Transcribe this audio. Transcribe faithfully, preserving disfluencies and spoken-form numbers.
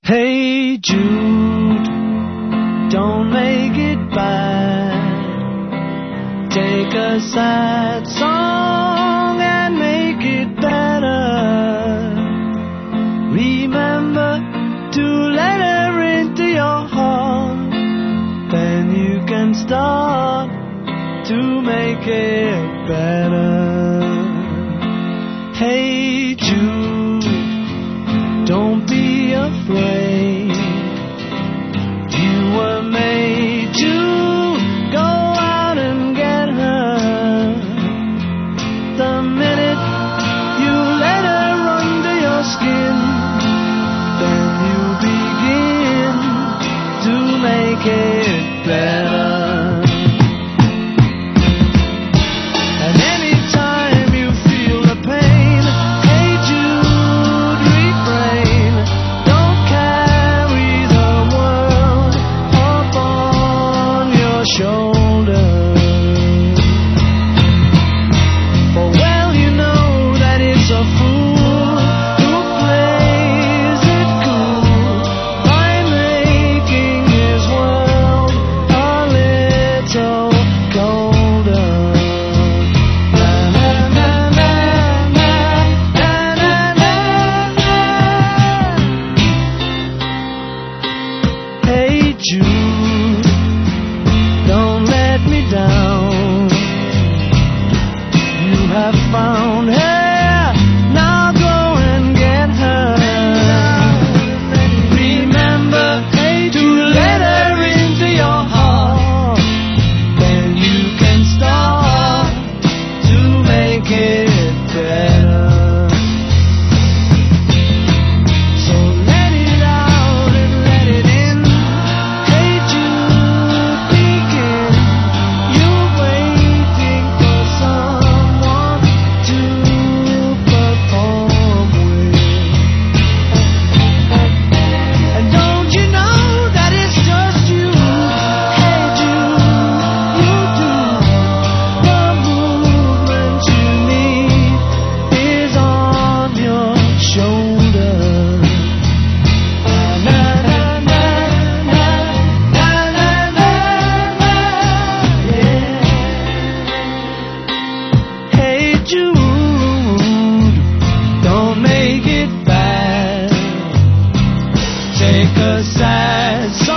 Hey Jude, don't make it bad. Take a sad song and make it better. Remember to let her into your heart. Then you can start to make it better. Hey Jude, don't be afraid. You were made to go out and get her. The minute you let her under your skin, then you begin to make it better. And anytime you feel the pain, hey Jude, refrain. Don't carry the world up on your shoulders. For well you know that it's a fool who plays it cool by making his world a little colder. Na na na na na na na na na. Hey Jude, don't let me down. You have found her, now go and get her. Remember to let her into your heart. Then you can start to make it better. So let it out and let it in. Hey Jude, begin. You're waiting for someone to perform with. And don't you know that it's just you? Hey Jude, you do. The movement you need is on your shoulder. Na na na na na na na na. Yeah. Hey Jude, don't make it bad. Take a sad song